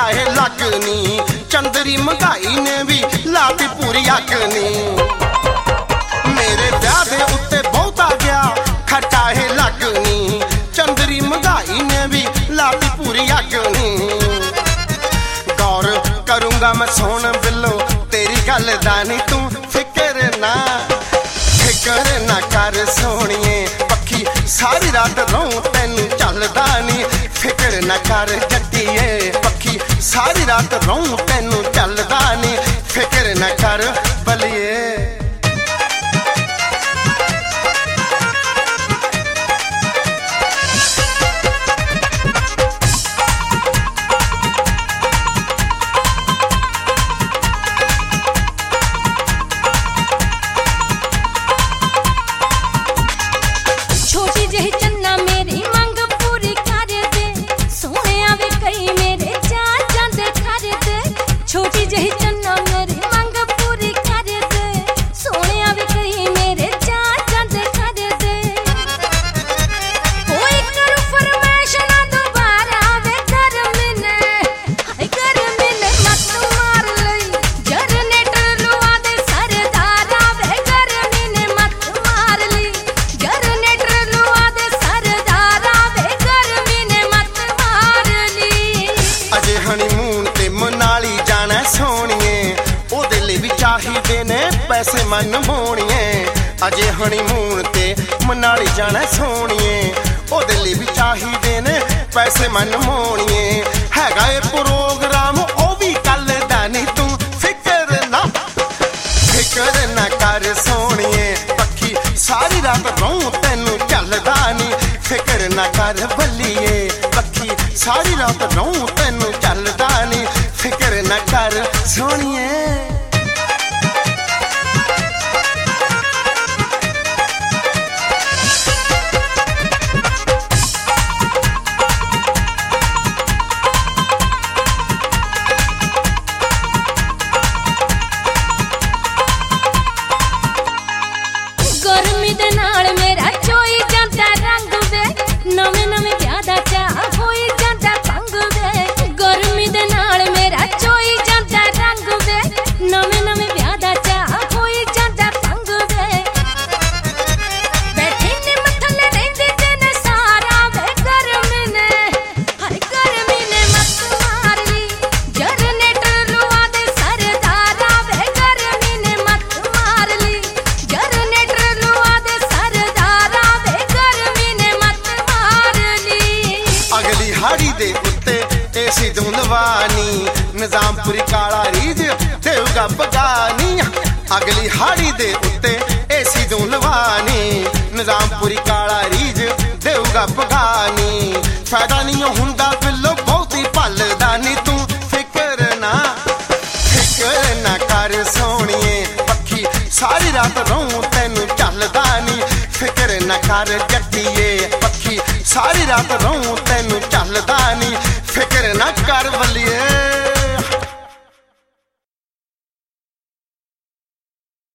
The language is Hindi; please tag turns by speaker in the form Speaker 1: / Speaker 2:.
Speaker 1: चाहे लगनी, चंदरी महंगाई ने भी लाती पूरी अगनी। मेरे ब्याह दे उत्ते बहुत आ गया खर्चा है लगनी, चंदरी महंगाई ने भी लाती पूरी अगनी। गौर करूंगा मैं सोन बिल्लो तेरी गल दा नी, तू फिक्र ना कर सोनिए, पक्खी सारी रात रहूं तेनू चलदा नी। फिक्र ना कर जट्टिए, पक्खी सारी रात रहूं तेनू चलदा नी। फिक्र ना कर बलिए।
Speaker 2: छोटी जही चन्ना मेरी मंग पूरी कर दे, सोने आवे कई मेरे चाचा दे कर दे। कोई करू फरमाइश ना दोबारा वे कर मिले, हाय कर मिले मत मार लई, जनरेटर लुआ दे सरदारा वे कर मिले मत मार लई, जनरेटर लुआ दे सरदारा वे कर मिले मत मार लई।
Speaker 1: अजे हनीमून ते मनाली जाना सोनिए, ओदे लिए भी चाहिदे ने पैसे मन मोनिए। अजे हनीमून ते मनाली जाना सोनिए, ओदे लिए भी चाहिदे ने पैसे मन मोनिए। हैगा ए प्रोग्राम ओ भी कल दा नी, तू फिक्र ना कर सोनिए, पक्खी सारी रात रहूं तेनू चलदा नी। फिक्र ना कर बलिए, पक्खी सारी रात रहूं तेनू चलदा नी। फिक्र ना कर सोनिए।
Speaker 2: गर्मी दे नाल मेरा चोई जांदा रंग वे, नवे नवे ब्याह दा चाह होई जांदा पंग वे। गर्मी दे नाल मेरा चोई जांदा रंग वे, नवे नवे ब्याह दा चाह होई जांदा पंग वे। बैठे ने मथले रहिंदे तेने सारा वे गर्मी ने, हाय गर्मी ने मत मार ली, जनरेटर लुआ दे सरदारा वे गर्मी ने मत मार ली, जनरेटर लुआ दे सरदारा वे गर्मी ने मत मार ली।
Speaker 1: अगली हाड़ी दे उत्ते एसी धुंधवानी, निजामपुरी काला रीज देवगा पगानी। अगली हाड़ी दे उत्ते एसी धुंधवानी, निजामपुरी काला रीज देवगा पगानी। फायदा नहीं हुंदा बिल्लो बहुती भलदा नी, तू फिक्र ना कर सोनिए, पक्खी सारी रात रहूं तेनू चलदा नी। फिक्र ना कर जट्टिए, पक्खी सारी रात रहूं तेनू चलदा नी। फिक्र ना कर बलिए।